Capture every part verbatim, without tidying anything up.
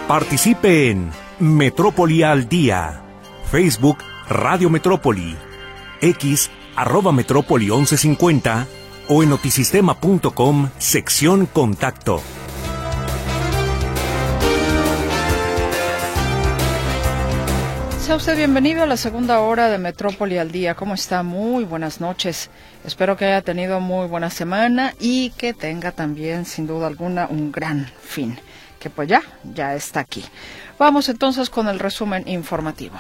Participe en Metrópoli al Día. Facebook Radio Metrópoli. X arroba Metrópoli once cincuenta o en notisistema punto com, sección Contacto. Sea usted bienvenido a la segunda hora de Metrópoli al Día. ¿Cómo está? Muy buenas noches. Espero que haya tenido muy buena semana y que tenga también, sin duda alguna, un gran fin, que pues ya, ya está aquí. Vamos entonces con el resumen informativo.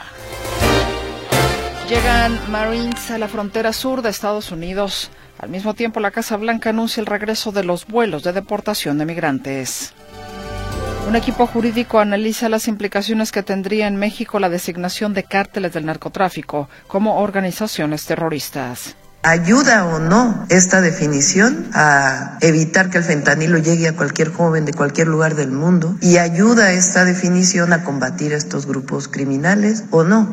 Llegan Marines a la frontera sur de Estados Unidos. Al mismo tiempo, la Casa Blanca anuncia el regreso de los vuelos de deportación de migrantes. Un equipo jurídico analiza las implicaciones que tendría en México la designación de cárteles del narcotráfico como organizaciones terroristas. ¿Ayuda o no esta definición a evitar que el fentanilo llegue a cualquier joven de cualquier lugar del mundo? ¿Y ayuda esta definición a combatir a estos grupos criminales o no?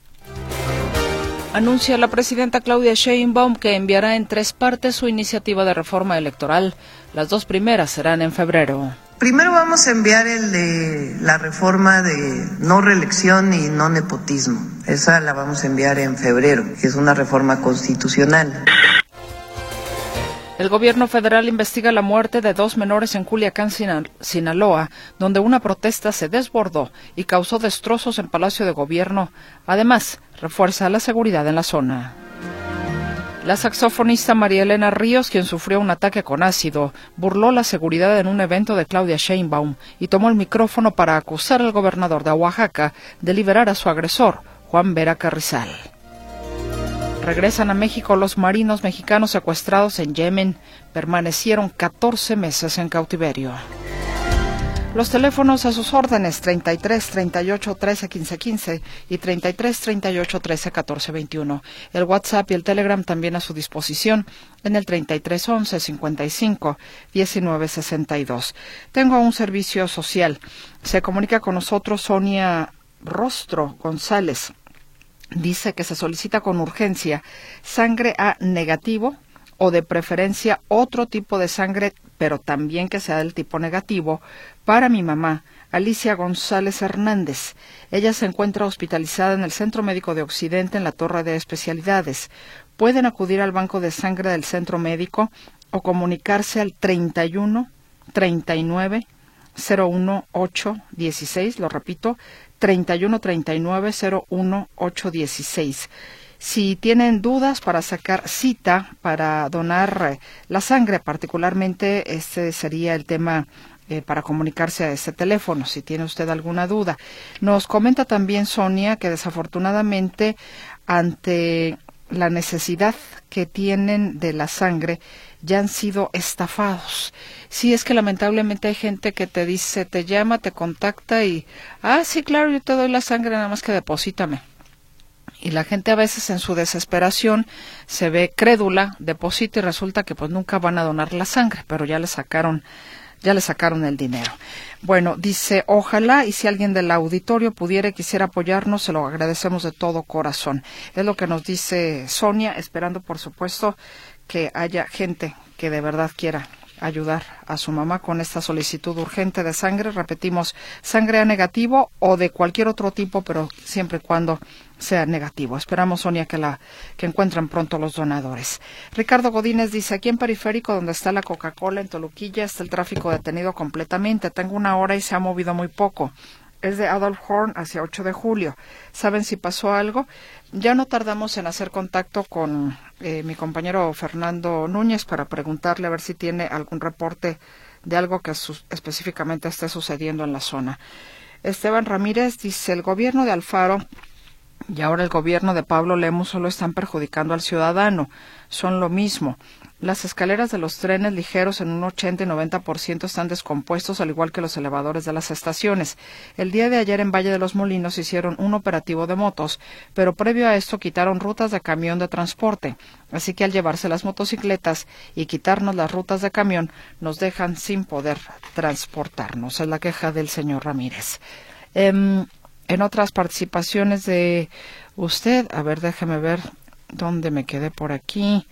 Anuncia la presidenta Claudia Sheinbaum que enviará en tres partes su iniciativa de reforma electoral. Las dos primeras serán en febrero. Primero vamos a enviar el de la reforma de no reelección y no nepotismo. Esa la vamos a enviar en febrero, que es una reforma constitucional. El gobierno federal investiga la muerte de dos menores en Culiacán, Sinaloa, donde una protesta se desbordó y causó destrozos en Palacio de Gobierno. Además, refuerza la seguridad en la zona. La saxofonista María Elena Ríos, quien sufrió un ataque con ácido, burló la seguridad en un evento de Claudia Sheinbaum y tomó el micrófono para acusar al gobernador de Oaxaca de liberar a su agresor, Juan Vera Carrizal. Regresan a México los marinos mexicanos secuestrados en Yemen. Permanecieron catorce meses en cautiverio. Los teléfonos a sus órdenes, treinta y tres, treinta y ocho, trece, quince, quince y treinta y tres, treinta y ocho, trece, catorce, veintiuno. El WhatsApp y el Telegram también a su disposición en el treinta y tres, once, cincuenta y cinco, diecinueve, sesenta y dos. Tengo un servicio social. Se comunica con nosotros Sonia Rostro González. Dice que se solicita con urgencia sangre A negativo o de preferencia otro tipo de sangre, pero también que sea del tipo negativo, para mi mamá, Alicia González Hernández. Ella se encuentra hospitalizada en el Centro Médico de Occidente en la Torre de Especialidades. Pueden acudir al banco de sangre del centro médico o comunicarse al treinta y uno, treinta y nueve, cero uno, ocho, dieciséis, lo repito, treinta y uno, treinta y nueve, cero uno, ocho, dieciséis. Si tienen dudas para sacar cita para donar eh, la sangre, particularmente este sería el tema eh, para comunicarse a este teléfono, si tiene usted alguna duda. Nos comenta también Sonia que desafortunadamente ante la necesidad que tienen de la sangre ya han sido estafados. Sí, es que lamentablemente hay gente que te dice, te llama, te contacta y, ah, sí, claro, yo te doy la sangre, nada más que deposítame. Y la gente a veces en su desesperación se ve crédula, deposita y resulta que pues nunca van a donar la sangre, pero ya le sacaron, ya le sacaron el dinero. Bueno, dice, ojalá y si alguien del auditorio pudiera y quisiera apoyarnos, se lo agradecemos de todo corazón. Es lo que nos dice Sonia, esperando por supuesto que haya gente que de verdad quiera ayudar a su mamá con esta solicitud urgente de sangre. Repetimos, sangre A negativo o de cualquier otro tipo, pero siempre y cuando sea negativo. Esperamos, Sonia, que la que encuentren pronto los donadores. Ricardo Godínez dice, aquí en Periférico, donde está la Coca-Cola, en Toluquilla, está el tráfico detenido completamente. Tengo una hora y se ha movido muy poco. Es de Adolf Horn hacia ocho de julio. ¿Saben si pasó algo? Ya no tardamos en hacer contacto con eh, mi compañero Fernando Núñez para preguntarle a ver si tiene algún reporte de algo que su- específicamente esté sucediendo en la zona. Esteban Ramírez dice, el gobierno de Alfaro y ahora el gobierno de Pablo Lemus solo están perjudicando al ciudadano. Son lo mismo. Las escaleras de los trenes ligeros en un ochenta y noventa por ciento están descompuestos, al igual que los elevadores de las estaciones. El día de ayer en Valle de los Molinos hicieron un operativo de motos, pero previo a esto quitaron rutas de camión de transporte. Así que al llevarse las motocicletas y quitarnos las rutas de camión, nos dejan sin poder transportarnos. Es la queja del señor Ramírez. Eh, en otras participaciones de usted, a ver, déjeme ver dónde me quedé por aquí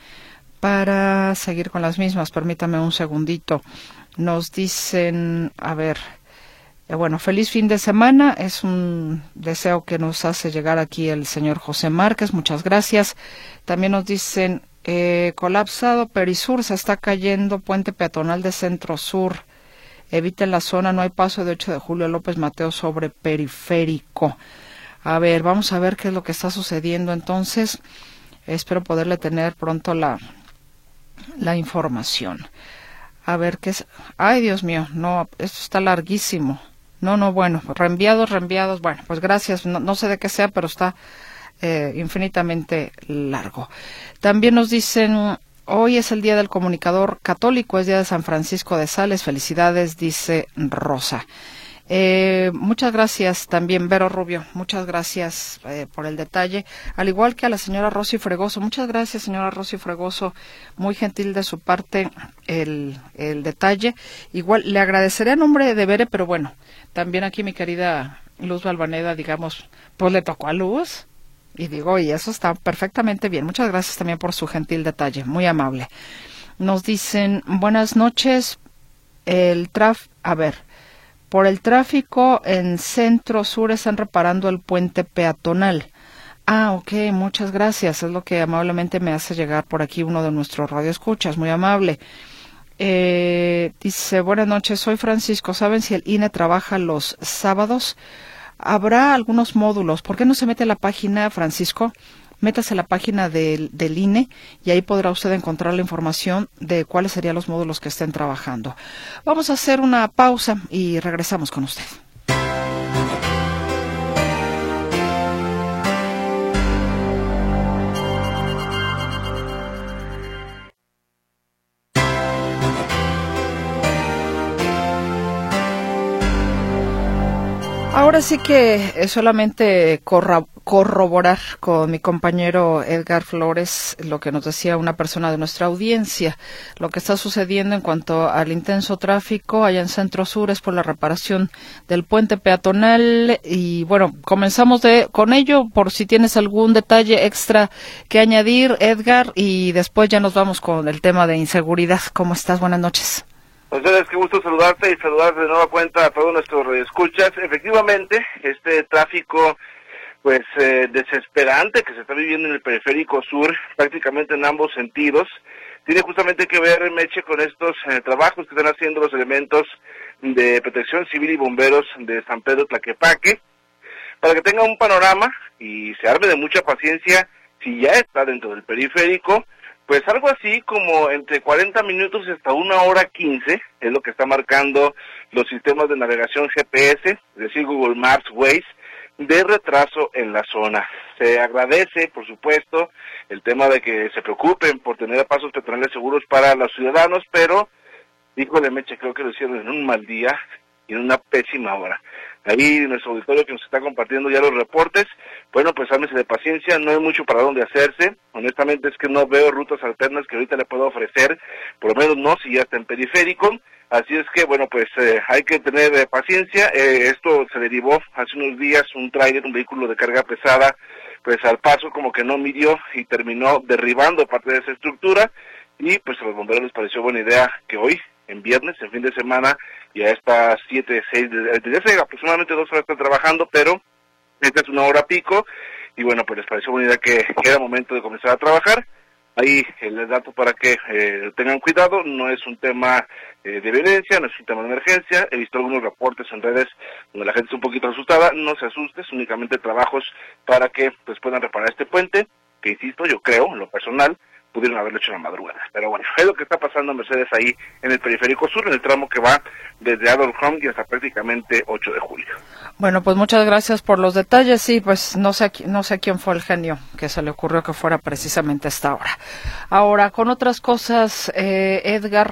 para seguir con las mismas. Permítame un segundito. Nos dicen, a ver, Eh, bueno, feliz fin de semana, es un deseo que nos hace llegar aquí el señor José Márquez, muchas gracias. También nos dicen, eh, colapsado Perisur, se está cayendo puente peatonal de Centro Sur, eviten la zona, no hay paso de ocho de julio López Mateo sobre Periférico. A ver, vamos a ver qué es lo que está sucediendo entonces, espero poderle tener pronto la, la información. A ver qué es, ay Dios mío, no, esto está larguísimo. No, no, bueno, reenviados, reenviados, bueno, pues gracias, no, no sé de qué sea, pero está eh, infinitamente largo. También nos dicen, hoy es el Día del Comunicador Católico, es Día de San Francisco de Sales, felicidades, dice Rosa. Eh, muchas gracias también, Vero Rubio, muchas gracias eh, por el detalle, al igual que a la señora Rosy Fregoso, muchas gracias señora Rosy Fregoso, muy gentil de su parte el, el detalle. Igual le agradeceré a nombre de Bere, pero bueno, también aquí mi querida Luz Balvaneda, digamos, pues le tocó a Luz, y digo, y eso está perfectamente bien, muchas gracias también por su gentil detalle, muy amable. Nos dicen, buenas noches, el traf, a ver, por el tráfico en Centro Sur están reparando el puente peatonal. Ah, ok, muchas gracias. Es lo que amablemente me hace llegar por aquí uno de nuestros radioescuchas, muy amable. Eh, dice, buenas noches, soy Francisco. ¿Saben si el I N E trabaja los sábados? Habrá algunos módulos. ¿Por qué no se mete a la página, Francisco? Métase a la página del, del I N E y ahí podrá usted encontrar la información de cuáles serían los módulos que estén trabajando. Vamos a hacer una pausa y regresamos con usted. Ahora sí que solamente corra, corroborar con mi compañero Edgar Flores lo que nos decía una persona de nuestra audiencia. Lo que está sucediendo en cuanto al intenso tráfico allá en Centro Sur es por la reparación del puente peatonal y bueno, comenzamos de, con ello por si tienes algún detalle extra que añadir, Edgar, y después ya nos vamos con el tema de inseguridad. ¿Cómo estás? Buenas noches. Entonces, qué gusto saludarte y saludar de nueva cuenta a todos nuestros radioescuchas. Efectivamente, este tráfico pues eh, desesperante que se está viviendo en el periférico sur, prácticamente en ambos sentidos, tiene justamente que ver, Meche, con estos eh, trabajos que están haciendo los elementos de protección civil y bomberos de San Pedro Tlaquepaque, para que tenga un panorama y se arme de mucha paciencia si ya está dentro del periférico. Pues algo así como entre cuarenta minutos hasta una hora quince es lo que está marcando los sistemas de navegación G P S, es decir, Google Maps, Waze, de retraso en la zona. Se agradece, por supuesto, el tema de que se preocupen por tener pasos peatonales seguros para los ciudadanos, pero, híjole, Meche, creo que lo hicieron en un mal día y en una pésima hora. Ahí nuestro auditorio que nos está compartiendo ya los reportes, bueno, pues ármese de paciencia, no hay mucho para dónde hacerse, honestamente es que no veo rutas alternas que ahorita le pueda ofrecer, por lo menos no si ya está en periférico, así es que, bueno, pues eh, hay que tener eh, paciencia. Eh, esto se derivó hace unos días, un tráiler, un vehículo de carga pesada, pues al paso como que no midió y terminó derribando parte de esa estructura, y pues a los bomberos les pareció buena idea que hoy, en viernes, en fin de semana, y a estas siete, seis, desde hace aproximadamente dos horas están trabajando, pero esta es una hora pico, y bueno, pues les pareció buena idea que, que era momento de comenzar a trabajar. Ahí el dato para que eh, tengan cuidado, no es un tema eh, de violencia, no es un tema de emergencia. He visto algunos reportes en redes donde la gente está un poquito asustada, no se asuste, es únicamente trabajos para que pues puedan reparar este puente, que insisto, yo creo, en lo personal, pudieron haberlo hecho en la madrugada. Pero bueno, es lo que está pasando en Mercedes ahí en el periférico sur, en el tramo que va desde Adolf Home y hasta prácticamente ocho de julio. Bueno, pues muchas gracias por los detalles. Sí, pues no sé, no sé quién fue el genio que se le ocurrió que fuera precisamente a esta hora. Ahora, con otras cosas, eh, Edgar,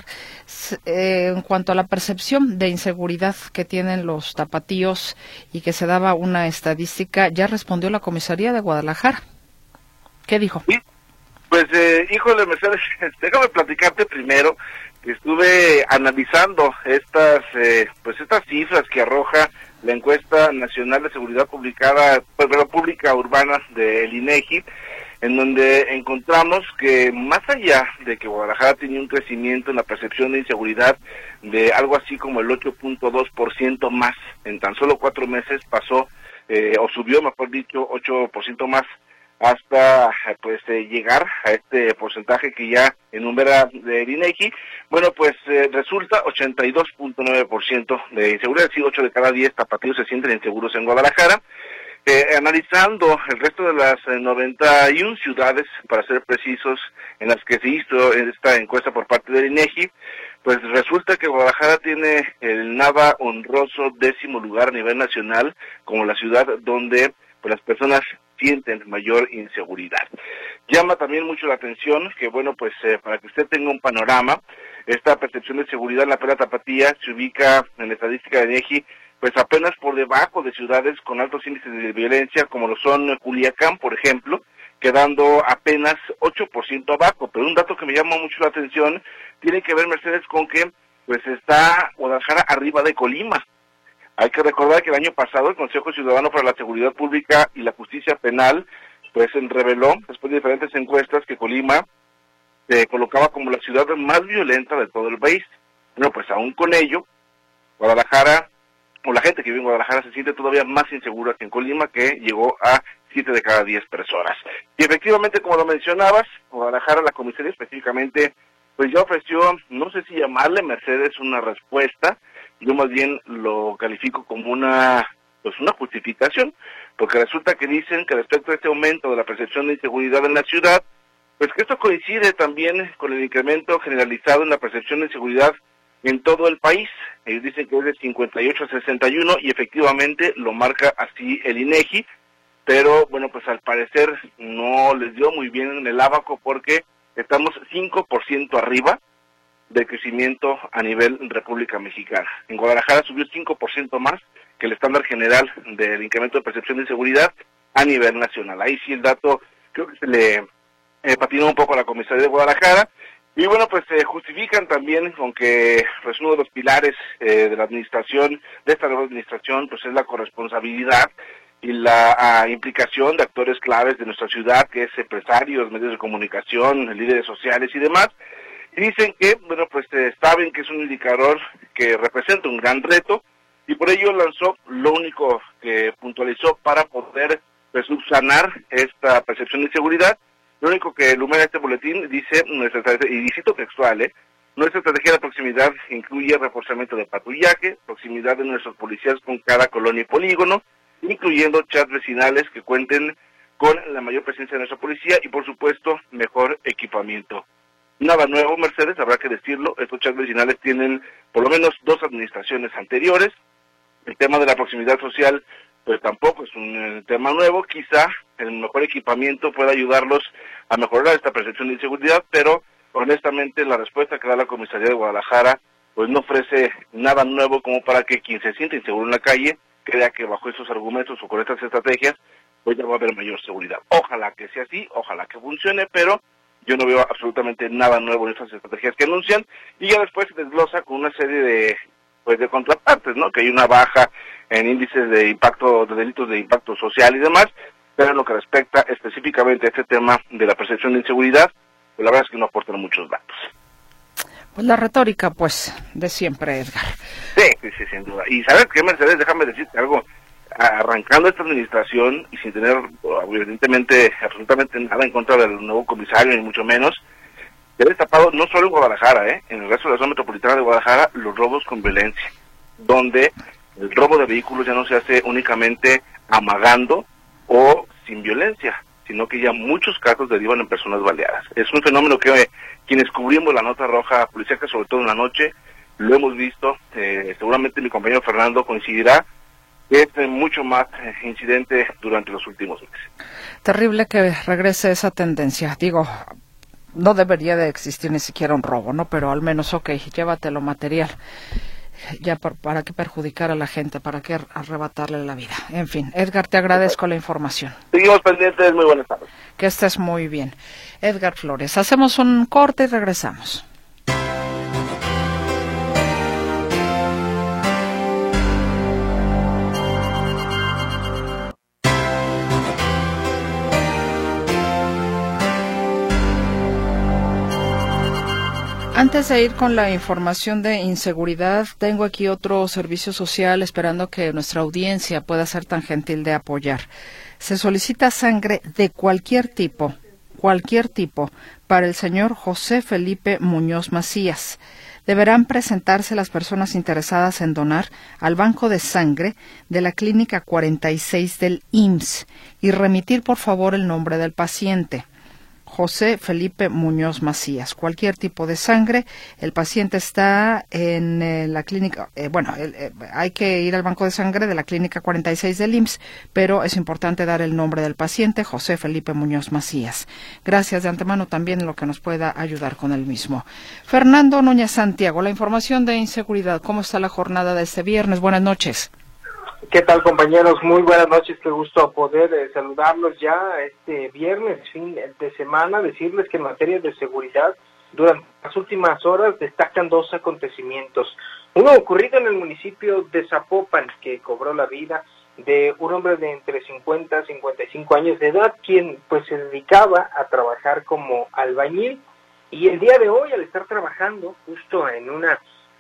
eh, en cuanto a la percepción de inseguridad que tienen los tapatíos y que se daba una estadística, ya respondió la comisaría de Guadalajara. ¿Qué dijo? Sí. Pues, eh, híjole, Mercedes, déjame platicarte primero que estuve analizando estas, eh, pues estas cifras que arroja la encuesta nacional de seguridad publicada, pues, pública urbana del INEGI, en donde encontramos que más allá de que Guadalajara tenía un crecimiento en la percepción de inseguridad de algo así como el ocho punto dos por ciento más. En tan solo cuatro meses pasó, eh, o subió, mejor dicho, ocho por ciento más, hasta pues eh, llegar a este porcentaje que ya enumera el INEGI. Bueno, pues eh, resulta ochenta y dos punto nueve por ciento de inseguridad, sí, ocho de cada diez tapatíos se sienten inseguros en Guadalajara. Eh, analizando el resto de las eh, noventa y una ciudades, para ser precisos, en las que se hizo esta encuesta por parte del INEGI, pues resulta que Guadalajara tiene el nada honroso décimo lugar a nivel nacional como la ciudad donde pues las personas sienten mayor inseguridad. Llama también mucho la atención que, bueno, pues eh, para que usted tenga un panorama, esta percepción de seguridad en la Perla Tapatía se ubica en la estadística de INEGI pues apenas por debajo de ciudades con altos índices de violencia como lo son Culiacán, por ejemplo, quedando apenas ocho por ciento abajo. Pero un dato que me llama mucho la atención tiene que ver, Mercedes, con que pues está Guadalajara arriba de Colima. Hay que recordar que el año pasado el Consejo Ciudadano para la Seguridad Pública y la Justicia Penal pues reveló, después de diferentes encuestas, que Colima se colocaba como la ciudad más violenta de todo el país. Bueno, pues aún con ello, Guadalajara, o la gente que vive en Guadalajara, se siente todavía más insegura que en Colima, que llegó a siete de cada diez personas. Y efectivamente, como lo mencionabas, Guadalajara, la comisaría específicamente, pues ya ofreció, no sé si llamarle, Mercedes, una respuesta. Yo más bien lo califico como una pues una justificación, porque resulta que dicen que respecto a este aumento de la percepción de inseguridad en la ciudad, pues que esto coincide también con el incremento generalizado en la percepción de inseguridad en todo el país. Ellos dicen que es de cincuenta y ocho a sesenta y uno y efectivamente lo marca así el INEGI, pero bueno, pues al parecer no les dio muy bien en el abaco porque estamos cinco por ciento arriba del crecimiento a nivel República Mexicana. En Guadalajara subió cinco por ciento más que el estándar general del incremento de percepción de inseguridad a nivel nacional. Ahí sí el dato creo que se le eh, patinó un poco a la comisaría de Guadalajara. Y bueno, pues se eh, justifican también con que pues, uno de los pilares eh, de la administración, de esta nueva administración, pues es la corresponsabilidad y la a, implicación de actores claves de nuestra ciudad, que es empresarios, medios de comunicación, líderes sociales y demás. Y dicen que, bueno, pues eh, saben que es un indicador que representa un gran reto y por ello lanzó lo único que puntualizó para poder pues, subsanar esta percepción de inseguridad. Lo único que ilumina este boletín dice, nuestra y cito textual, ¿eh? Nuestra estrategia de proximidad incluye reforzamiento de patrullaje, proximidad de nuestros policías con cada colonia y polígono, incluyendo chats vecinales que cuenten con la mayor presencia de nuestra policía y, por supuesto, mejor equipamiento. Nada nuevo, Mercedes, habrá que decirlo, estos chats vecinales tienen por lo menos dos administraciones anteriores. El tema de la proximidad social, pues tampoco es un eh, tema nuevo, quizá el mejor equipamiento pueda ayudarlos a mejorar esta percepción de inseguridad, pero honestamente la respuesta que da la comisaría de Guadalajara, pues no ofrece nada nuevo como para que quien se siente inseguro en la calle crea que bajo estos argumentos o con estas estrategias, pues ya va a haber mayor seguridad. Ojalá que sea así, ojalá que funcione, pero yo no veo absolutamente nada nuevo en estas estrategias que anuncian, y ya después se desglosa con una serie de pues de contrapartes, ¿no? Que hay una baja en índices de impacto, de delitos de impacto social y demás, pero en lo que respecta específicamente a este tema de la percepción de inseguridad, pues la verdad es que no aportan muchos datos. Pues la retórica, pues, de siempre, Edgar. Sí, sí, sí, sin duda. Y ¿sabes qué, Mercedes? Déjame decirte algo. Arrancando esta administración y sin tener, evidentemente, absolutamente nada en contra del nuevo comisario, ni mucho menos, se ha destapado no solo en Guadalajara, ¿eh? en el resto de la zona metropolitana de Guadalajara, los robos con violencia, donde el robo de vehículos ya no se hace únicamente amagando o sin violencia, sino que ya muchos casos derivan en personas baleadas. Es un fenómeno que eh, quienes cubrimos la nota roja policíaca, sobre todo en la noche, lo hemos visto, eh, seguramente mi compañero Fernando coincidirá, que es eh, mucho más eh, incidente durante los últimos meses. Terrible que regrese esa tendencia, digo, no debería de existir ni siquiera un robo, ¿no? Pero al menos, ok, llévate lo material. Ya para, para qué perjudicar a la gente, para qué arrebatarle la vida. En fin, Edgar, te agradezco la información. Seguimos pendientes, muy buenas tardes. Que estés muy bien. Edgar Flores, hacemos un corte y regresamos. Antes de ir con la información de inseguridad, tengo aquí otro servicio social esperando que nuestra audiencia pueda ser tan gentil de apoyar. Se solicita sangre de cualquier tipo, cualquier tipo, para el señor José Felipe Muñoz Macías. Deberán presentarse las personas interesadas en donar al banco de sangre de la Clínica cuarenta y seis del I M S S y remitir por favor el nombre del paciente. José Felipe Muñoz Macías, cualquier tipo de sangre. El paciente está en eh, la clínica, eh, bueno, eh, hay que ir al banco de sangre de la Clínica cuarenta y seis del I M S S, pero es importante dar el nombre del paciente, José Felipe Muñoz Macías. Gracias de antemano también en lo que nos pueda ayudar con el mismo. Fernando Núñez Santiago, la información de inseguridad. ¿Cómo está la jornada de este viernes? Buenas noches. ¿Qué tal, compañeros? Muy buenas noches, qué gusto poder eh, saludarlos ya este viernes, fin de semana, decirles que en materia de seguridad, durante las últimas horas destacan dos acontecimientos. Uno ocurrido en el municipio de Zapopan, que cobró la vida de un hombre de entre cincuenta y cincuenta y cinco años de edad, quien pues se dedicaba a trabajar como albañil, y el día de hoy, al estar trabajando justo en una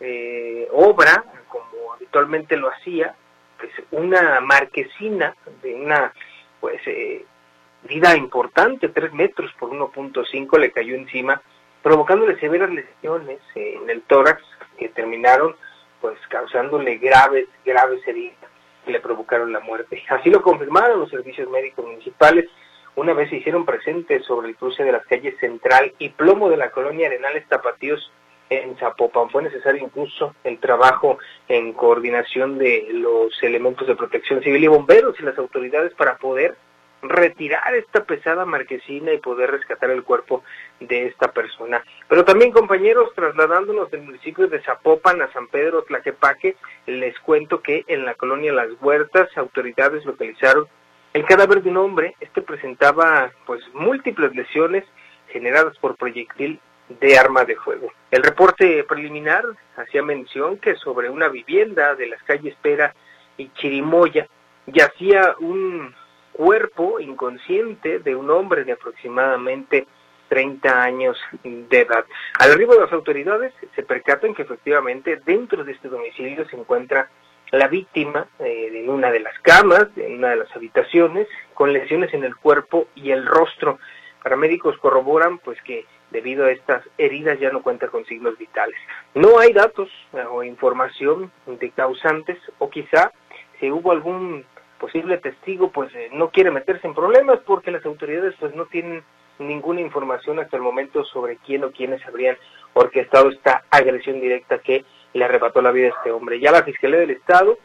eh, obra, como habitualmente lo hacía, pues una marquesina de una pues eh, vida importante, tres metros por uno punto cinco, le cayó encima, provocándole severas lesiones eh, en el tórax que terminaron pues causándole graves, graves heridas que le provocaron la muerte. Así lo confirmaron los servicios médicos municipales una vez se hicieron presentes sobre el cruce de las calles Central y Plomo de la colonia Arenales Tapatíos en Zapopan. Fue necesario incluso el trabajo en coordinación de los elementos de protección civil y bomberos y las autoridades para poder retirar esta pesada marquesina y poder rescatar el cuerpo de esta persona. Pero también, compañeros, trasladándonos del municipio de Zapopan a San Pedro Tlaquepaque, les cuento que en la colonia Las Huertas, autoridades localizaron el cadáver de un hombre. Este presentaba pues múltiples lesiones generadas por proyectil de arma de fuego. El reporte preliminar hacía mención que sobre una vivienda de las calles Pera y Chirimoya yacía un cuerpo inconsciente de un hombre de aproximadamente treinta años de edad. Al arribo de las autoridades se percatan que efectivamente dentro de este domicilio se encuentra la víctima eh, en una de las camas, en una de las habitaciones, con lesiones en el cuerpo y el rostro. Paramédicos corroboran pues que debido a estas heridas ya no cuenta con signos vitales. No hay datos eh, o información de causantes, o quizá si hubo algún posible testigo pues eh, no quiere meterse en problemas porque las autoridades pues no tienen ninguna información hasta el momento sobre quién o quiénes habrían orquestado esta agresión directa que le arrebató la vida a este hombre. Ya la Fiscalía del Estado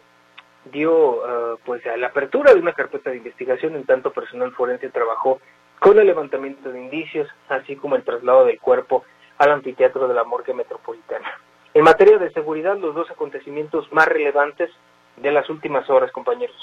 dio uh, pues a la apertura de una carpeta de investigación, en tanto personal forense trabajó con el levantamiento de indicios, así como el traslado del cuerpo al anfiteatro de la Morgue Metropolitana. En materia de seguridad, los dos acontecimientos más relevantes de las últimas horas, compañeros.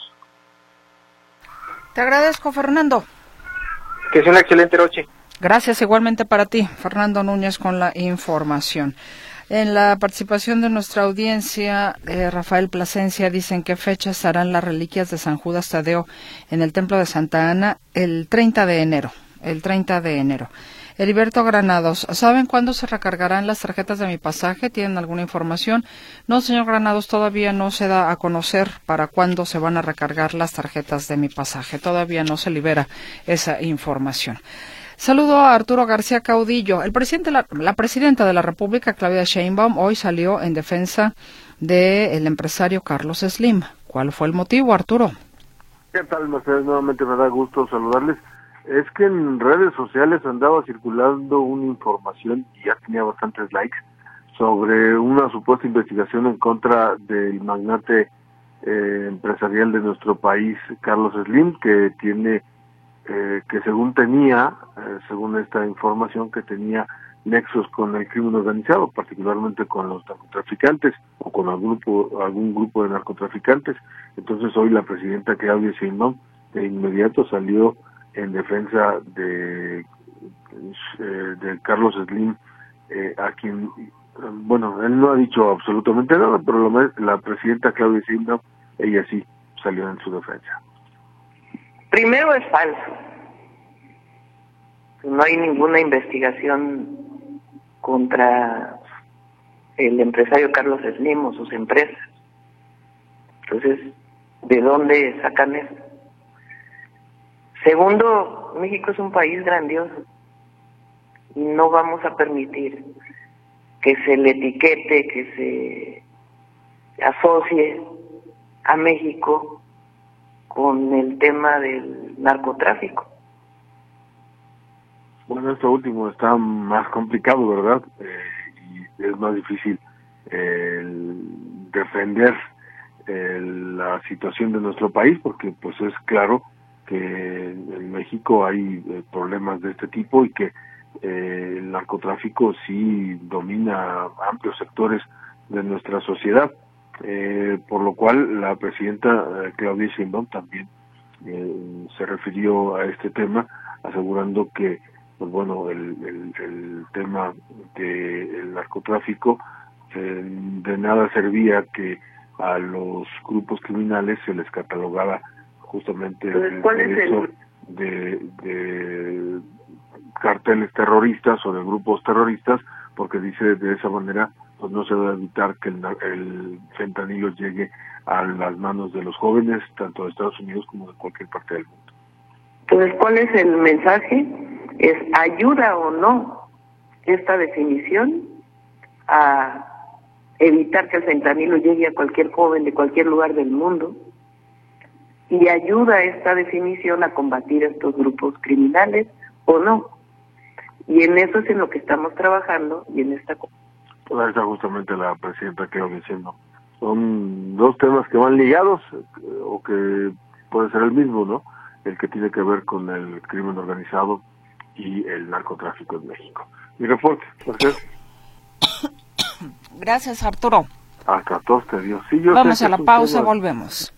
Te agradezco, Fernando. Que sea una excelente noche. Gracias igualmente para ti, Fernando Núñez, con la información. En la participación de nuestra audiencia, eh, Rafael Plasencia dice en qué fecha estarán las reliquias de San Judas Tadeo en el Templo de Santa Ana el treinta de enero. El treinta de enero. Heriberto Granados, ¿saben cuándo se recargarán las tarjetas de mi pasaje? ¿Tienen alguna información? No, señor Granados, todavía no se da a conocer para cuándo se van a recargar las tarjetas de mi pasaje. Todavía no se libera esa información. Saludo a Arturo García Caudillo. El presidente, la, la presidenta de la República, Claudia Sheinbaum, hoy salió en defensa del empresario Carlos Slim. ¿Cuál fue el motivo, Arturo? ¿Qué tal, Mercedes? Nuevamente me da gusto saludarles. Es que en redes sociales andaba circulando una información, y ya tenía bastantes likes, sobre una supuesta investigación en contra del magnate eh, empresarial de nuestro país, Carlos Slim, que tiene... Eh, que según tenía, eh, según esta información, que tenía nexos con el crimen organizado, particularmente con los narcotraficantes o con algún grupo, algún grupo de narcotraficantes. Entonces hoy la presidenta Claudia Sheinbaum de inmediato salió en defensa de, eh, de Carlos Slim, eh, a quien, bueno, él no ha dicho absolutamente nada, pero la, la presidenta Claudia Sheinbaum, ella sí salió en su defensa. Primero es falso. No hay ninguna investigación contra el empresario Carlos Slim o sus empresas. Entonces, ¿de dónde sacan eso? Segundo, México es un país grandioso y no vamos a permitir que se le etiquete, que se asocie a México con el tema del narcotráfico. Bueno, esto último está más complicado, ¿verdad? Eh, y es más difícil eh, el defender eh, la situación de nuestro país, porque pues es claro que en México hay eh, problemas de este tipo y que eh, el narcotráfico sí domina amplios sectores de nuestra sociedad, eh, por lo cual la presidenta eh, Claudia Sheinbaum también eh, se refirió a este tema, asegurando que pues bueno, el, el, el tema del narcotráfico eh, de nada servía que a los grupos criminales se les catalogara justamente el derecho de, de carteles terroristas o de grupos terroristas, porque dice de esa manera pues no se debe evitar que el, el fentanilo llegue a las manos de los jóvenes, tanto de Estados Unidos como de cualquier parte del mundo. Entonces, ¿cuál es el mensaje? Es ayuda o no esta definición a evitar que el fentanilo llegue a cualquier joven de cualquier lugar del mundo, y ayuda esta definición a combatir estos grupos criminales o no. Y en eso es en lo que estamos trabajando y en esta... Pues ahí está justamente la presidenta que va diciendo. Son dos temas que van ligados o que puede ser el mismo, ¿no? El que tiene que ver con el crimen organizado y el narcotráfico en México. Mi reporte, gracias. Gracias, Arturo. Hasta todos te dio. Sí, yo Vamos a la pausa, tema... volvemos.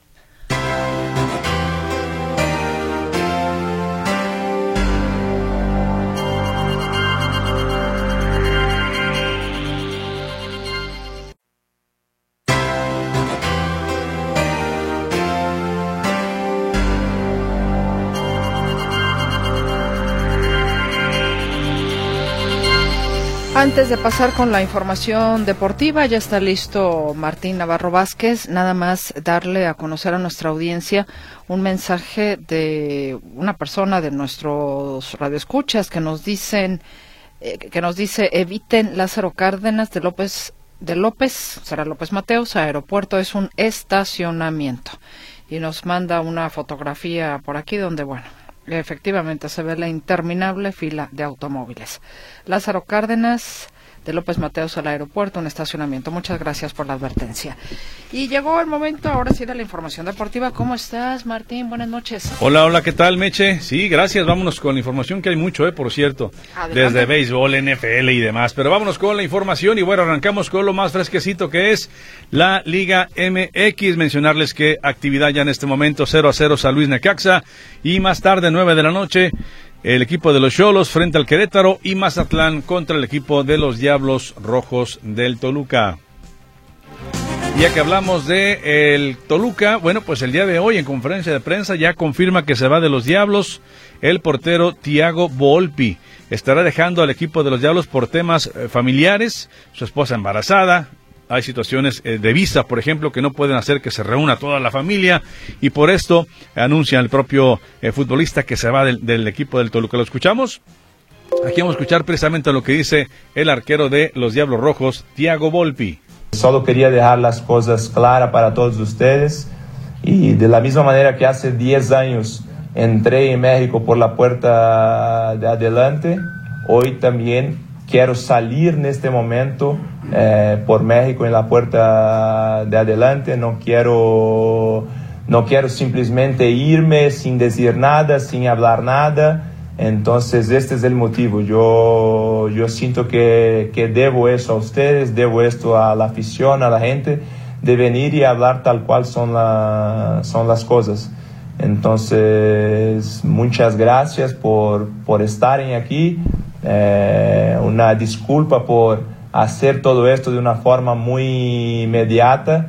Antes de pasar con la información deportiva, ya está listo Martín Navarro Vázquez. Nada más darle a conocer a nuestra audiencia un mensaje de una persona de nuestros radioescuchas que nos dicen, eh, que nos dice eviten Lázaro Cárdenas de López, de López, será López Mateos, aeropuerto es un estacionamiento. Y nos manda una fotografía por aquí donde, bueno, efectivamente se ve la interminable fila de automóviles. Lázaro Cárdenas de López Mateos al aeropuerto, un estacionamiento. Muchas gracias por la advertencia. Y llegó el momento ahora sí de la información deportiva. ¿Cómo estás, Martín? Buenas noches. Hola, hola, ¿qué tal, Meche? Sí, gracias. Vámonos con la información, que hay mucho, eh, por cierto. Adelante. Desde béisbol, N F L y demás. Pero vámonos con la información y bueno, arrancamos con lo más fresquecito que es la Liga M X. Mencionarles que actividad ya en este momento, cero a cero San Luis Necaxa, y más tarde, nueve de la noche, el equipo de los Xolos frente al Querétaro y Mazatlán contra el equipo de los Diablos Rojos del Toluca. Ya que hablamos de el Toluca, bueno, pues el día de hoy en conferencia de prensa ya confirma que se va de los Diablos el portero Thiago Volpi. Estará dejando al equipo de los Diablos por temas eh, familiares, su esposa embarazada. Hay situaciones eh, de visa, por ejemplo, que no pueden hacer que se reúna toda la familia, y por esto anuncia el propio eh, futbolista que se va del, del equipo del Toluca. ¿Lo escuchamos? Aquí vamos a escuchar precisamente lo que dice el arquero de los Diablos Rojos, Thiago Volpi. Solo quería dejar las cosas claras para todos ustedes, y de la misma manera que hace diez años entré en México por la puerta de adelante, hoy también quiero salir en este momento eh, por México en la puerta de adelante. No quiero, no quiero simplemente irme sin decir nada, sin hablar nada. Entonces este es el motivo. Yo, yo siento que, que debo eso a ustedes, debo esto a la afición, a la gente, de venir y hablar tal cual son, la, son las cosas. Entonces, muchas gracias por, por estar aquí. Eh, una disculpa por hacer todo esto de una forma muy inmediata.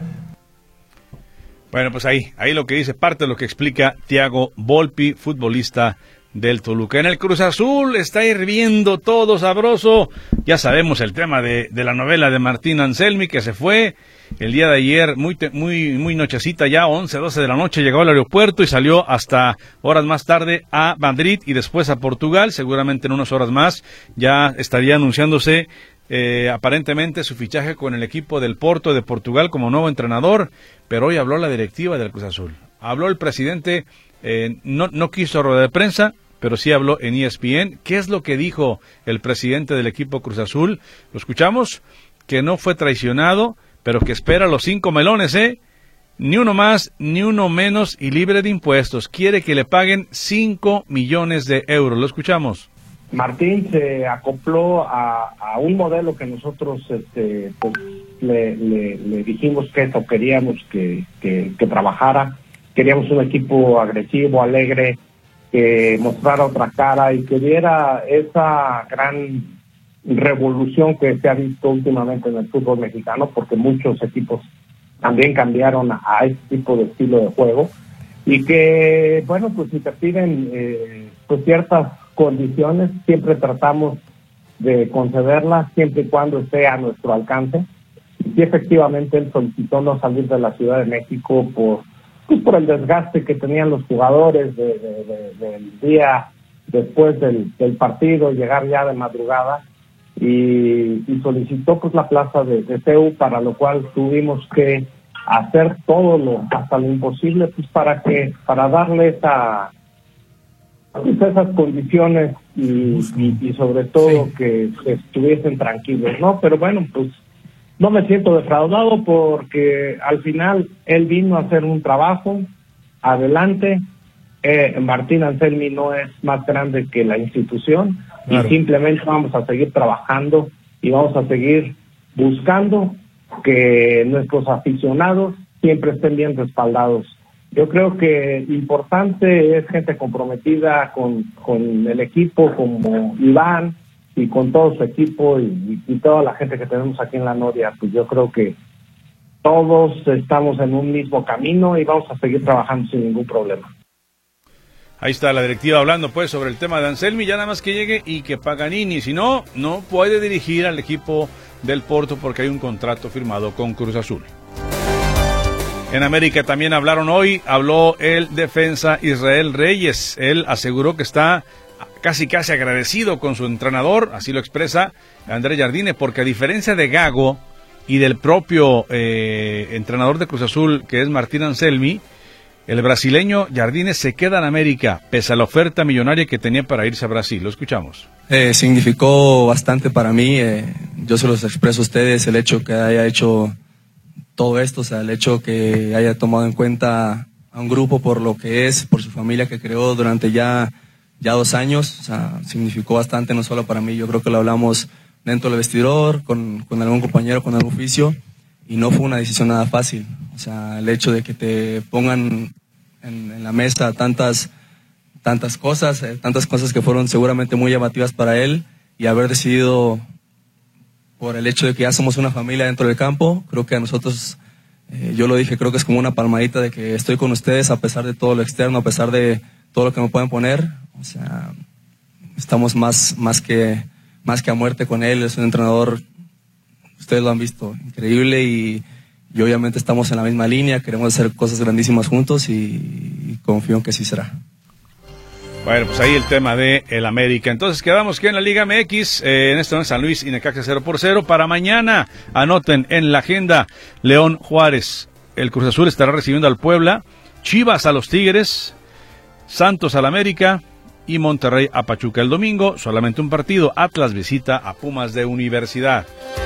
Bueno, pues ahí, ahí lo que dice, parte de lo que explica Thiago Volpi, futbolista del Toluca. En el Cruz Azul está hirviendo todo sabroso. Ya sabemos el tema de, de la novela de Martín Anselmi, que se fue el día de ayer, muy muy muy nochecita ya, once, doce de la noche, llegó al aeropuerto y salió hasta horas más tarde a Madrid y después a Portugal. Seguramente en unas horas más ya estaría anunciándose eh, aparentemente su fichaje con el equipo del Porto de Portugal como nuevo entrenador, pero hoy habló la directiva del Cruz Azul. Habló el presidente, eh, no, no quiso rueda de prensa, pero sí habló en E S P N. ¿Qué es lo que dijo el presidente del equipo Cruz Azul? Lo escuchamos, que no fue traicionado, pero que espera los cinco melones, ¿eh? Ni uno más, ni uno menos y libre de impuestos. Quiere que le paguen cinco millones de euros. Lo escuchamos. Martín se acopló a, a un modelo que nosotros este, pues, le, le, le dijimos que eso queríamos que, que, que trabajara. Queríamos un equipo agresivo, alegre, que mostrara otra cara y que diera esa gran revolución que se ha visto últimamente en el fútbol mexicano, porque muchos equipos también cambiaron a, a ese tipo de estilo de juego, y que, bueno, pues si te piden eh, pues ciertas condiciones, siempre tratamos de concederlas, siempre y cuando esté a nuestro alcance. Y sí, efectivamente, él solicitó no salir de la Ciudad de México por pues por el desgaste que tenían los jugadores de, de, de, del día después del, del partido, llegar ya de madrugada, y, y solicitó pues la plaza de, de C E U, para lo cual tuvimos que hacer todo lo hasta lo imposible pues para que para darle esa pues, esas condiciones y, y, y sobre todo sí, que, que estuviesen tranquilos, ¿no? Pero bueno, pues no me siento defraudado, porque al final él vino a hacer un trabajo adelante. Eh, Martín Anselmi no es más grande que la institución, claro, y simplemente vamos a seguir trabajando y vamos a seguir buscando que nuestros aficionados siempre estén bien respaldados. Yo creo que importante es gente comprometida con, con el equipo, como Iván, y con todo su equipo y, y toda la gente que tenemos aquí en La Noria. Pues yo creo que todos estamos en un mismo camino y vamos a seguir trabajando sin ningún problema. Ahí está la directiva hablando pues sobre el tema de Anselmi, ya nada más que llegue y que Paganini, si no, no puede dirigir al equipo del Porto porque hay un contrato firmado con Cruz Azul. En América también hablaron hoy, habló el defensa Israel Reyes. Él aseguró que está casi casi agradecido con su entrenador, así lo expresa André Jardine, porque a diferencia de Gago y del propio eh, entrenador de Cruz Azul, que es Martín Anselmi, el brasileño Jardine se queda en América, pese a la oferta millonaria que tenía para irse a Brasil. Lo escuchamos. Eh, significó bastante para mí, eh, yo se los expreso a ustedes, el hecho que haya hecho todo esto, o sea, el hecho que haya tomado en cuenta a un grupo por lo que es, por su familia que creó durante ya ya dos años, o sea, significó bastante, no solo para mí, yo creo que lo hablamos dentro del vestidor, con, con algún compañero, con algún oficio, y no fue una decisión nada fácil. O sea, el hecho de que te pongan en, en la mesa tantas, tantas cosas, eh, tantas cosas que fueron seguramente muy llamativas para él, y haber decidido, por el hecho de que ya somos una familia dentro del campo, creo que a nosotros, eh, yo lo dije, creo que es como una palmadita de que estoy con ustedes a pesar de todo lo externo, a pesar de todo lo que me pueden poner. O sea, estamos más, más que, más que a muerte con él. Es un entrenador, ustedes lo han visto, increíble, y, y obviamente estamos en la misma línea, queremos hacer cosas grandísimas juntos y, y confío en que sí será. Bueno, pues ahí el tema de el América. Entonces quedamos que en la Liga M X, eh, en esto en San Luis y Necaxa cero por cero. Para mañana, anoten en la agenda, León Juárez. El Cruz Azul estará recibiendo al Puebla, Chivas a los Tigres, Santos al América y Monterrey a Pachuca. El domingo, solamente un partido, Atlas visita a Pumas de Universidad.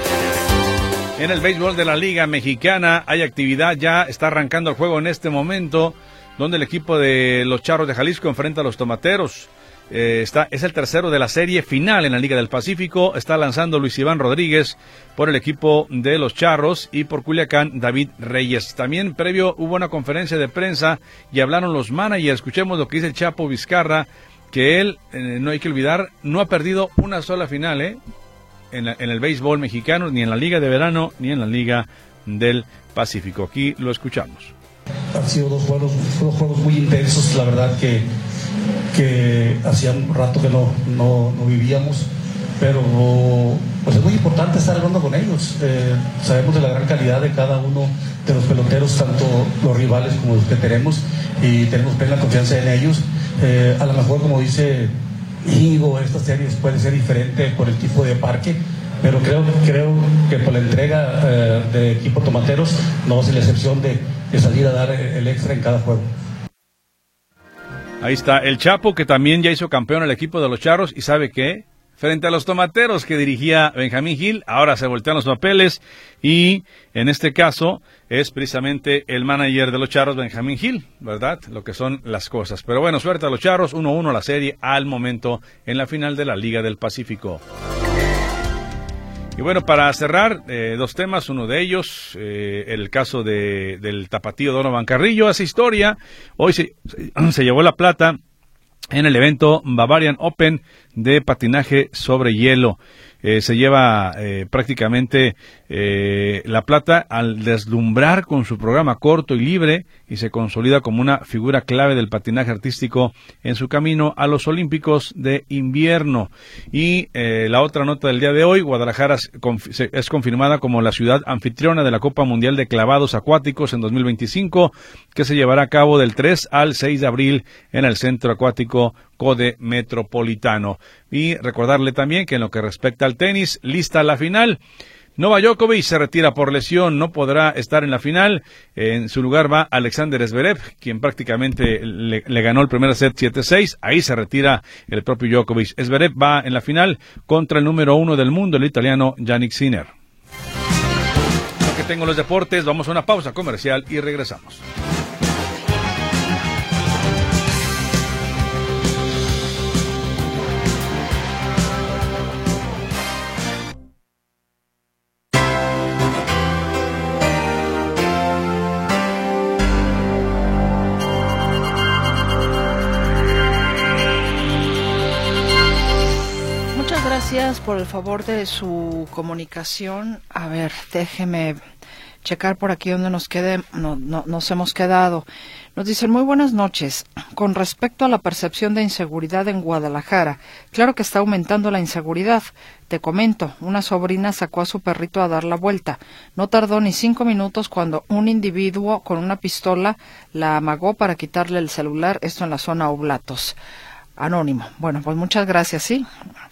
En el béisbol de la Liga Mexicana hay actividad, ya está arrancando el juego en este momento, donde el equipo de los Charros de Jalisco enfrenta a los Tomateros. Eh, está, es el tercero de la serie final en la Liga del Pacífico. Está lanzando Luis Iván Rodríguez por el equipo de los Charros, y por Culiacán David Reyes. También previo hubo una conferencia de prensa y hablaron los managers. Escuchemos lo que dice el Chapo Vizcarra, que él, eh, no hay que olvidar, no ha perdido una sola final eh, en, la, en el béisbol mexicano, ni en la Liga de Verano, ni en la Liga del Pacífico. Aquí lo escuchamos. Han sido dos juegos, dos juegos muy intensos, la verdad que que hacía un rato que no, no, no vivíamos, pero pues es muy importante estar hablando con ellos. Eh, sabemos de la gran calidad de cada uno de los peloteros, tanto los rivales como los que tenemos, y tenemos plena confianza en ellos. Eh, a lo mejor, como dice Íñigo, esta serie puede ser diferente por el tipo de parque, pero creo, creo que por la entrega eh, de equipo Tomateros no va a ser la excepción de, de salir a dar el extra en cada juego. Ahí está el Chapo, que también ya hizo campeón al equipo de los Charros, y ¿sabe qué? Frente a los Tomateros que dirigía Benjamín Gil, ahora se voltean los papeles, y en este caso es precisamente el manager de los Charros, Benjamín Gil, ¿verdad? Lo que son las cosas. Pero bueno, suerte a los Charros, uno uno la serie al momento en la final de la Liga del Pacífico. Y bueno, para cerrar, eh, dos temas, uno de ellos, eh, el caso de, del tapatío Donovan Carrillo, hace historia, hoy se, se, se llevó la plata en el evento Bavarian Open de patinaje sobre hielo. Eh, se lleva eh, prácticamente eh, la plata al deslumbrar con su programa corto y libre, y se consolida como una figura clave del patinaje artístico en su camino a los Olímpicos de invierno. Y eh, la otra nota del día de hoy, Guadalajara es confirmada como la ciudad anfitriona de la Copa Mundial de Clavados Acuáticos en dos mil veinticinco, que se llevará a cabo del tres al seis de abril en el Centro Acuático Code Metropolitano. Y recordarle también que en lo que respecta al tenis, lista la final. Novak Djokovic se retira por lesión, no podrá estar en la final. En su lugar va Alexander Zverev, quien prácticamente le, le ganó el primer set siete seis. Ahí se retira el propio Djokovic. Zverev va en la final contra el número uno del mundo, el italiano Yannick Sinner. Lo que tengo los deportes, vamos a una pausa comercial y regresamos. Gracias por el favor de su comunicación. A ver, déjeme checar por aquí donde nos quede, no, no, nos hemos quedado. Nos dicen, muy buenas noches. Con respecto a la percepción de inseguridad en Guadalajara, claro que está aumentando la inseguridad. Te comento, una sobrina sacó a su perrito a dar la vuelta. No tardó ni cinco minutos cuando un individuo con una pistola la amagó para quitarle el celular, esto en la zona Oblatos. Anónimo. Bueno, pues muchas gracias, sí.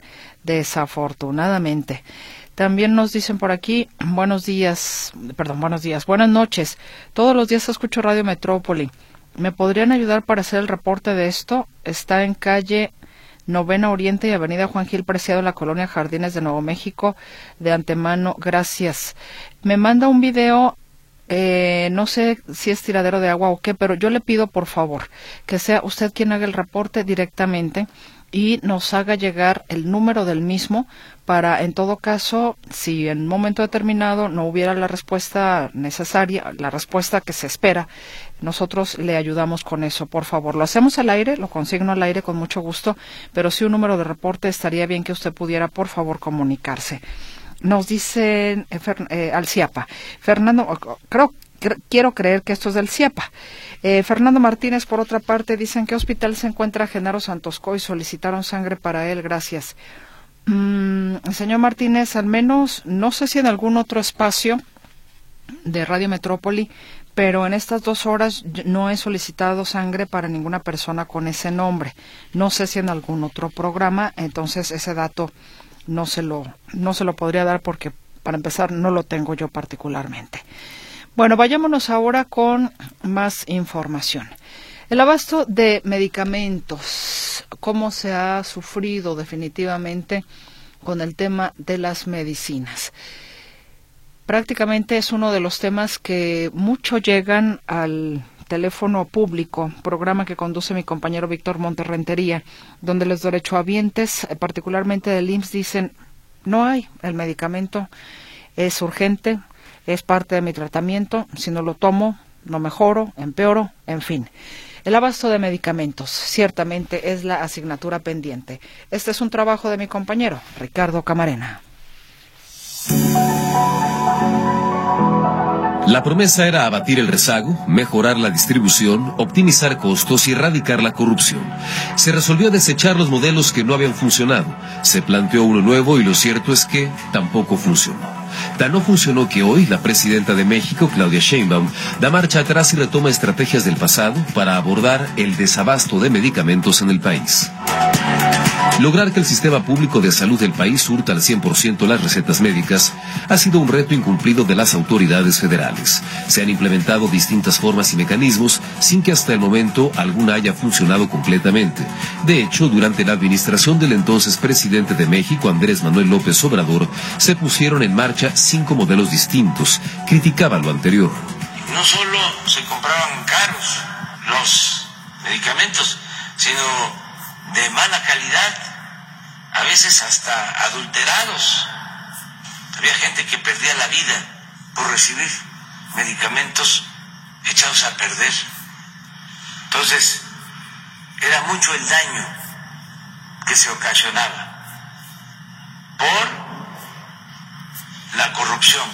Desafortunadamente. También nos dicen por aquí, buenos días, perdón, buenos días, buenas noches. Todos los días escucho Radio Metrópoli. ¿Me podrían ayudar para hacer el reporte de esto? Está en calle Novena Oriente y Avenida Juan Gil Preciado en la colonia Jardines de Nuevo México. De antemano, gracias. Me manda un video, eh, no sé si es tiradero de agua o qué, pero yo le pido por favor que sea usted quien haga el reporte directamente y nos haga llegar el número del mismo para, en todo caso, si en un momento determinado no hubiera la respuesta necesaria, la respuesta que se espera, nosotros le ayudamos con eso, por favor. Lo hacemos al aire, lo consigno al aire con mucho gusto, pero si un número de reporte estaría bien que usted pudiera, por favor, comunicarse. Nos dice eh, eh, al CIAPA, Fernando, creo Quiero creer que esto es del CIAPA. Eh, Fernando Martínez, por otra parte, dice en qué hospital se encuentra Genaro Santoscoy. Solicitaron sangre para él, gracias. Mm, señor Martínez, al menos, no sé si en algún otro espacio de Radio Metrópoli, pero en estas dos horas no he solicitado sangre para ninguna persona con ese nombre. No sé si en algún otro programa, entonces ese dato no se lo, no se lo podría dar porque, para empezar, no lo tengo yo particularmente. Bueno, vayámonos ahora con más información. El abasto de medicamentos, cómo se ha sufrido definitivamente con el tema de las medicinas. Prácticamente es uno de los temas que mucho llegan al teléfono público, programa que conduce mi compañero Víctor Monterrentería, donde los derechohabientes, particularmente del I M S S, dicen, no hay, el medicamento es urgente, es parte de mi tratamiento, si no lo tomo, no mejoro, empeoro, en fin. El abasto de medicamentos ciertamente es la asignatura pendiente. Este es un trabajo de mi compañero, Ricardo Camarena. La promesa era abatir el rezago, mejorar la distribución, optimizar costos y erradicar la corrupción. Se resolvió desechar los modelos que no habían funcionado. Se planteó uno nuevo y lo cierto es que tampoco funcionó. Tan no funcionó que hoy la presidenta de México, Claudia Sheinbaum, da marcha atrás y retoma estrategias del pasado para abordar el desabasto de medicamentos en el país. Lograr que el sistema público de salud del país surta al cien por ciento las recetas médicas ha sido un reto incumplido de las autoridades federales. Se han implementado distintas formas y mecanismos sin que hasta el momento alguna haya funcionado completamente. De hecho, durante la administración del entonces presidente de México, Andrés Manuel López Obrador, se pusieron en marcha cinco modelos distintos. Criticaba lo anterior. No solo se compraban caros los medicamentos, sino de mala calidad, a veces hasta adulterados. Había gente que perdía la vida por recibir medicamentos echados a perder. Entonces, era mucho el daño que se ocasionaba por la corrupción.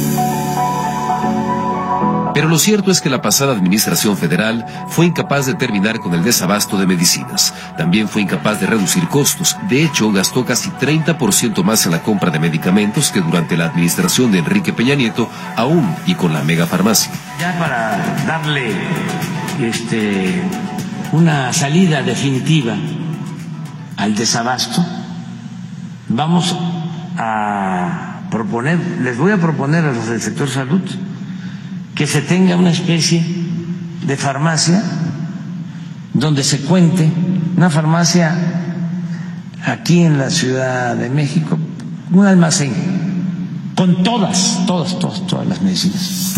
Pero lo cierto es que la pasada administración federal fue incapaz de terminar con el desabasto de medicinas. También fue incapaz de reducir costos. De hecho, gastó casi treinta por ciento más en la compra de medicamentos que durante la administración de Enrique Peña Nieto, aún y con la megafarmacia. Ya para darle este, una salida definitiva al desabasto, vamos a proponer, les voy a proponer a los del sector salud, que se tenga una especie de farmacia donde se cuente, una farmacia aquí en la Ciudad de México, un almacén con todas, todas, todas, todas las medicinas.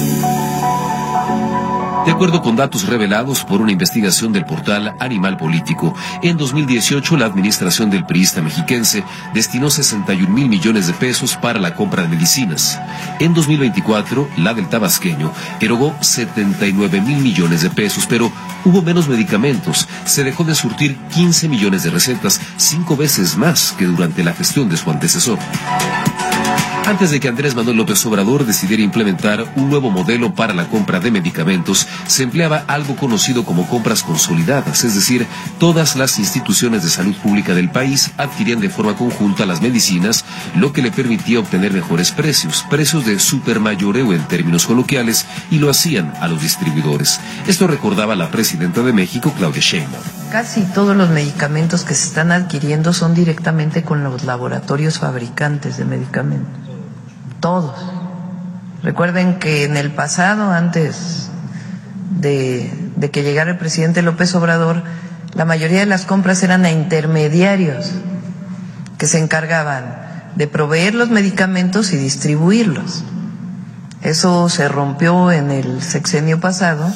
De acuerdo con datos revelados por una investigación del portal Animal Político, en dos mil dieciocho la administración del priista mexiquense destinó sesenta y un mil millones de pesos para la compra de medicinas. En dos mil veinticuatro, la del tabasqueño erogó setenta y nueve mil millones de pesos, pero hubo menos medicamentos. Se dejó de surtir quince millones de recetas, cinco veces más que durante la gestión de su antecesor. Antes de que Andrés Manuel López Obrador decidiera implementar un nuevo modelo para la compra de medicamentos, se empleaba algo conocido como compras consolidadas, es decir, todas las instituciones de salud pública del país adquirían de forma conjunta las medicinas, lo que le permitía obtener mejores precios, precios de supermayoreo en términos coloquiales, y lo hacían a los distribuidores. Esto recordaba la presidenta de México, Claudia Sheinbaum. Casi todos los medicamentos que se están adquiriendo son directamente con los laboratorios fabricantes de medicamentos. Todos. Recuerden que en el pasado, antes de, de que llegara el presidente López Obrador, la mayoría de las compras eran a intermediarios que se encargaban de proveer los medicamentos y distribuirlos. Eso se rompió en el sexenio pasado.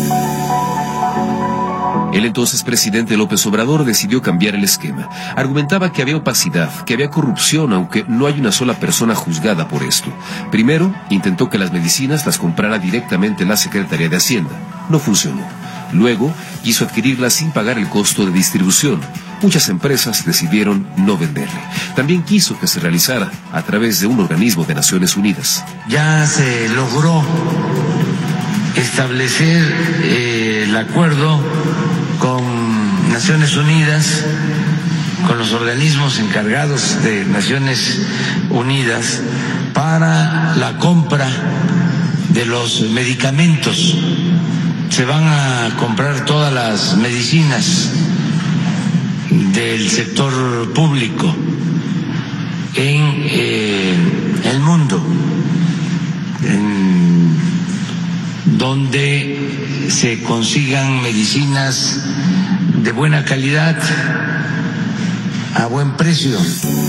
El entonces presidente López Obrador decidió cambiar el esquema. Argumentaba que había opacidad, que había corrupción, aunque no hay una sola persona juzgada por esto. Primero, intentó que las medicinas las comprara directamente la Secretaría de Hacienda. No funcionó. Luego, quiso adquirirlas sin pagar el costo de distribución. Muchas empresas decidieron no venderle. También quiso que se realizara a través de un organismo de Naciones Unidas. Ya se logró establecer eh, el acuerdo con Naciones Unidas, con los organismos encargados de Naciones Unidas para la compra de los medicamentos. Se van a comprar todas las medicinas del sector público en eh, el mundo, en donde se consigan medicinas de buena calidad a buen precio.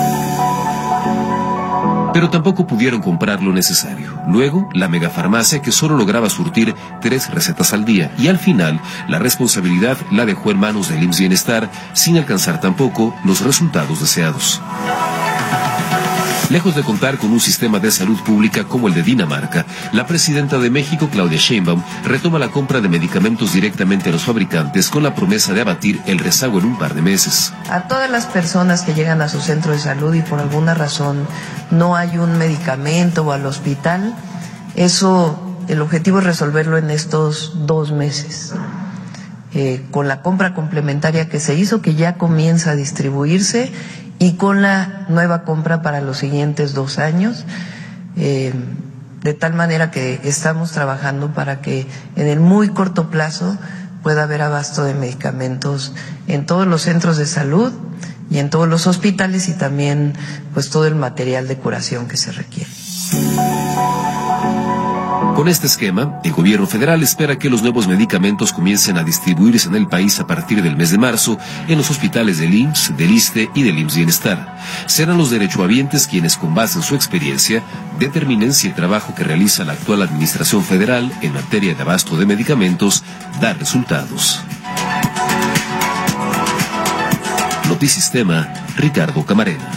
Pero tampoco pudieron comprar lo necesario. Luego, la megafarmacia que solo lograba surtir tres recetas al día. Y al final, la responsabilidad la dejó en manos del I M S S Bienestar, sin alcanzar tampoco los resultados deseados. Lejos de contar con un sistema de salud pública como el de Dinamarca, la presidenta de México, Claudia Sheinbaum, retoma la compra de medicamentos directamente a los fabricantes con la promesa de abatir el rezago en un par de meses. A todas las personas que llegan a su centro de salud y por alguna razón no hay un medicamento o al hospital, eso el objetivo es resolverlo en estos dos meses. Eh, con la compra complementaria que se hizo, que ya comienza a distribuirse, y con la nueva compra para los siguientes dos años, eh, de tal manera que estamos trabajando para que en el muy corto plazo pueda haber abasto de medicamentos en todos los centros de salud y en todos los hospitales, y también pues todo el material de curación que se requiere. Con este esquema, el gobierno federal espera que los nuevos medicamentos comiencen a distribuirse en el país a partir del mes de marzo en los hospitales del I M S S, del ISSSTE y del I M S S Bienestar. Serán los derechohabientes quienes, con base en su experiencia, determinen si el trabajo que realiza la actual administración federal en materia de abasto de medicamentos da resultados. Notisistema, Ricardo Camarena.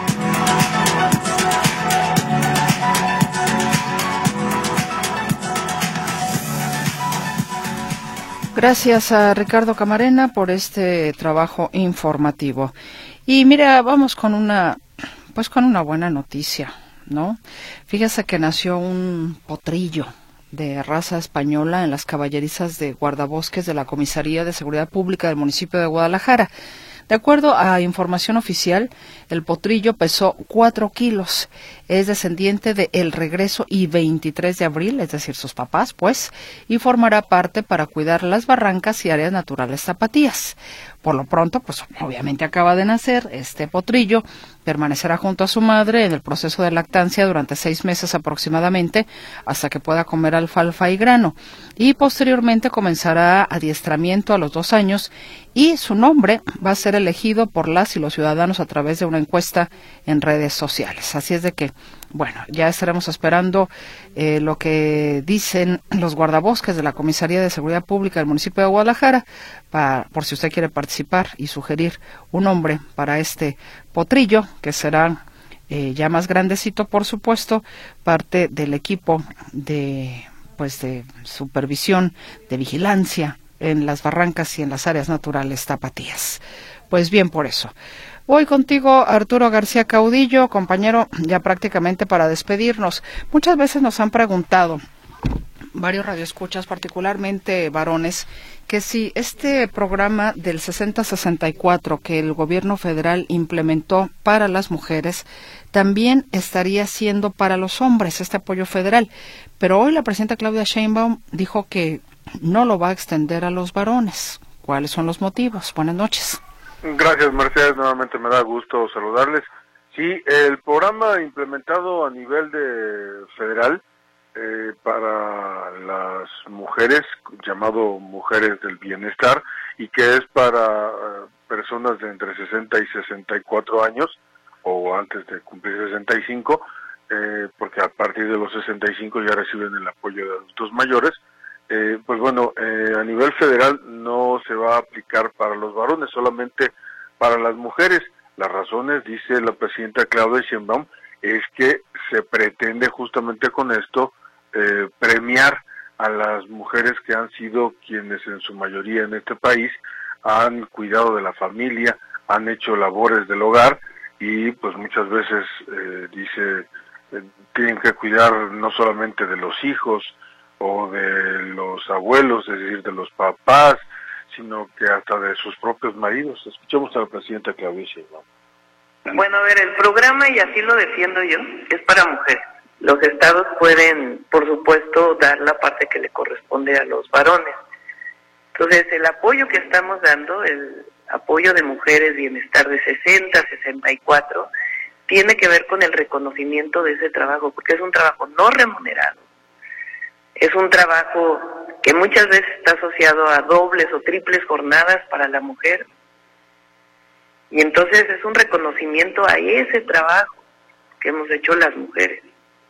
Gracias a Ricardo Camarena por este trabajo informativo. Y mira, vamos con una, pues con una buena noticia, ¿no? Fíjese que nació un potrillo de raza española en las caballerizas de guardabosques de la Comisaría de Seguridad Pública del municipio de Guadalajara. De acuerdo a información oficial, el potrillo pesó cuatro kilos. Es descendiente de El Regreso y veintitrés de abril, es decir, sus papás, pues, y formará parte para cuidar las barrancas y áreas naturales tapatías. Por lo pronto, pues obviamente acaba de nacer este potrillo, permanecerá junto a su madre en el proceso de lactancia durante seis meses aproximadamente, hasta que pueda comer alfalfa y grano, y posteriormente comenzará adiestramiento a los dos años, y su nombre va a ser elegido por las y los ciudadanos a través de una encuesta en redes sociales. Así es de que, bueno, ya estaremos esperando eh, lo que dicen los guardabosques de la Comisaría de Seguridad Pública del municipio de Guadalajara, para, por si usted quiere participar y sugerir un nombre para este potrillo, que será eh, ya más grandecito, por supuesto, parte del equipo de, pues, de supervisión, de vigilancia en las barrancas y en las áreas naturales tapatías. Pues bien, por eso. Voy contigo, Arturo García Caudillo, compañero, ya prácticamente para despedirnos. Muchas veces nos han preguntado, varios radioescuchas, particularmente varones, que si este programa del sesenta sesenta y cuatro que el gobierno federal implementó para las mujeres, también estaría siendo para los hombres, este apoyo federal. Pero hoy la presidenta Claudia Sheinbaum dijo que no lo va a extender a los varones. ¿Cuáles son los motivos? Buenas noches. Gracias, Mercedes, nuevamente me da gusto saludarles. Sí, el programa implementado a nivel de federal eh, para las mujeres, llamado Mujeres del Bienestar, y que es para uh, personas de entre sesenta y sesenta y cuatro años, o antes de cumplir sesenta y cinco, eh, porque a partir de los sesenta y cinco ya reciben el apoyo de adultos mayores. Eh, pues bueno, eh, a nivel federal no se va a aplicar para los varones, solamente para las mujeres. Las razones, dice la presidenta Claudia Sheinbaum, es que se pretende justamente con esto eh, premiar a las mujeres que han sido quienes en su mayoría en este país han cuidado de la familia, han hecho labores del hogar y pues muchas veces, eh, dice, eh, tienen que cuidar no solamente de los hijos, o de los abuelos, es decir, de los papás, sino que hasta de sus propios maridos. Escuchemos a la presidenta Claudia Sheinbaum. Bueno, a ver, el programa, y así lo defiendo yo, es para mujeres. Los estados pueden, por supuesto, dar la parte que le corresponde a los varones. Entonces, el apoyo que estamos dando, el apoyo de mujeres bienestar de sesenta a sesenta y cuatro, tiene que ver con el reconocimiento de ese trabajo, porque es un trabajo no remunerado. Es un trabajo que muchas veces está asociado a dobles o triples jornadas para la mujer. Y entonces es un reconocimiento a ese trabajo que hemos hecho las mujeres.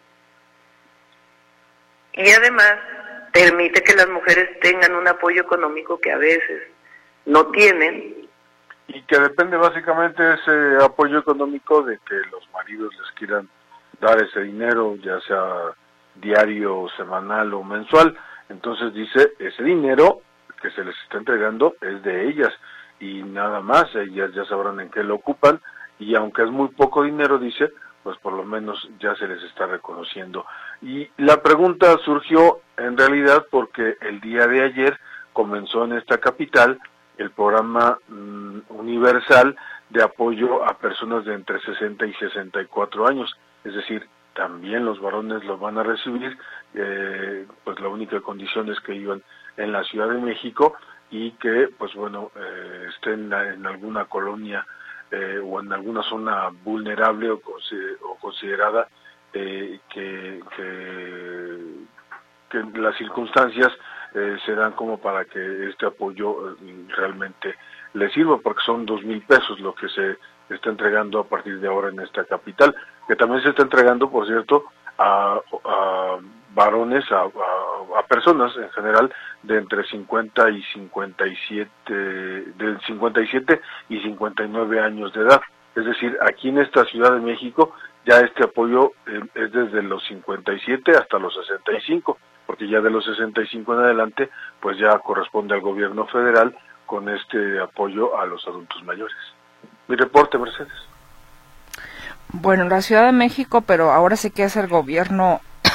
Y además permite que las mujeres tengan un apoyo económico que a veces no tienen. Y que depende básicamente de ese apoyo económico de que los maridos les quieran dar ese dinero, ya sea diario, semanal o mensual. Entonces dice, ese dinero que se les está entregando es de ellas y nada más, ellas ya sabrán en qué lo ocupan, y aunque es muy poco dinero, dice, pues por lo menos ya se les está reconociendo. Y la pregunta surgió en realidad porque el día de ayer comenzó en esta capital el programa mm, universal de apoyo a personas de entre sesenta y sesenta y cuatro años, es decir, también los varones los van a recibir, eh, pues la única condición es que vivan en la Ciudad de México y que, pues bueno, eh, estén en alguna colonia eh, o en alguna zona vulnerable o, o considerada eh, que, que, que las circunstancias eh, se dan como para que este apoyo eh, realmente les sirva, porque son dos mil pesos lo que se está entregando a partir de ahora en esta capital, que también se está entregando, por cierto, a, a varones, a, a, a personas en general de entre cincuenta y cincuenta y siete, de cincuenta y siete y cincuenta y nueve años de edad. Es decir, aquí en esta Ciudad de México ya este apoyo eh, es desde los cincuenta y siete hasta los sesenta y cinco, porque ya de los sesenta y cinco en adelante, pues ya corresponde al gobierno federal con este apoyo a los adultos mayores. Mi reporte, Mercedes. Bueno, en la Ciudad de México, pero ahora sí que es el gobierno,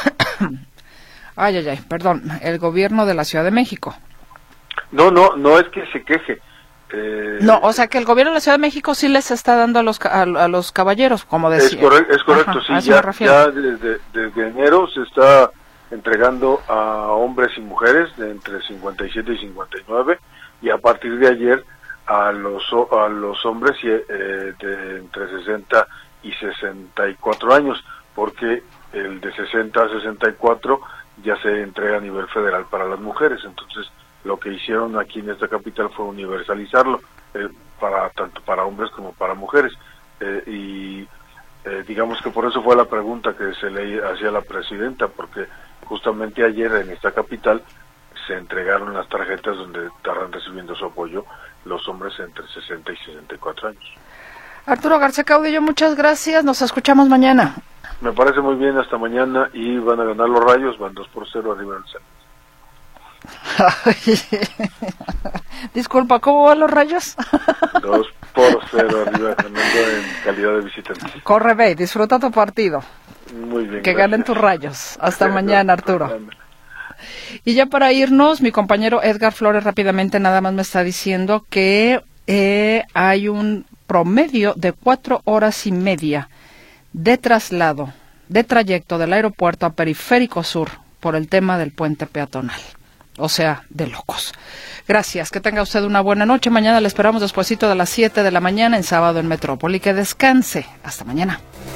ay, ay, ay, perdón, el gobierno de la Ciudad de México. No, no, no es que se queje. Eh, no, o sea que el gobierno de la Ciudad de México sí les está dando a los a, a los caballeros, como decía. Es, corre es correcto, Ajá, sí, ya, ya desde, desde enero se está entregando a hombres y mujeres de entre cincuenta y siete y cincuenta y nueve, y a partir de ayer a los a los hombres eh, de entre sesenta y sesenta y cuatro años, porque el de sesenta a sesenta y cuatro ya se entrega a nivel federal para las mujeres. Entonces lo que hicieron aquí en esta capital fue universalizarlo eh, para tanto para hombres como para mujeres, eh, y eh, digamos que por eso fue la pregunta que se le hacía a la presidenta, porque justamente ayer en esta capital se entregaron las tarjetas donde estarán recibiendo su apoyo los hombres entre sesenta y sesenta y cuatro años. Arturo García Caudillo, muchas gracias, nos escuchamos mañana. Me parece muy bien, hasta mañana, y van a ganar los Rayos, van dos por cero arriba del Centro. Disculpa, ¿cómo van los Rayos? dos por cero arriba, ganando en calidad de visitantes. Corre, ve, disfruta tu partido. Muy bien. Que gracias. Ganen tus Rayos. Hasta mañana, Arturo. Y ya para irnos, mi compañero Edgar Flores rápidamente nada más me está diciendo que eh, hay un promedio de cuatro horas y media de traslado, de trayecto del aeropuerto a Periférico Sur por el tema del puente peatonal. O sea, de locos. Gracias, que tenga usted una buena noche. Mañana le esperamos despuesito de las siete de la mañana en Sábado en Metrópoli. Que descanse. Hasta mañana.